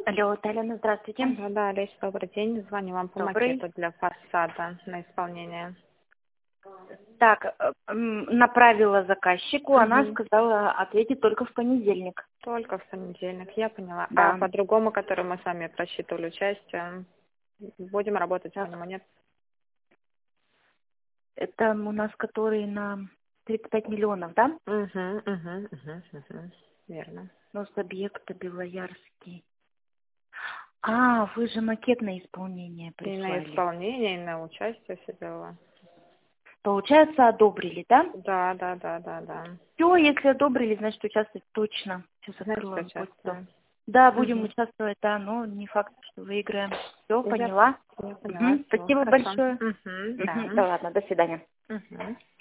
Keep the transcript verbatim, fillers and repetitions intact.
Алло, Татьяна, здравствуйте. Да, да, Олеся, добрый день. Звоню вам по Добрый. макету для фасада на исполнение. Так, э, м, направила заказчику, она Угу. сказала ответить только в понедельник. Только в понедельник, я поняла. А Да. по-другому, который мы сами просчитывали участие, будем работать по Так, нему, нет? это у нас который на тридцать пять миллионов, да? Угу, угу, угу, угу. Верно. Но с объекта Белоярский. А, вы же макетное исполнение И на прислали. исполнение, и на участие все дело. Получается, одобрили, да? Да, да, да, да, да. Все, если одобрили, значит участвовать точно. Сейчас Значит, открою вам почту. участвуем. Да, будем Угу. участвовать, да, но не факт, что выиграем. Все, Я, поняла. я поняла, Мгм, все, спасибо хорошо. большое. Угу, Мгм, да. да ладно, до свидания. Угу.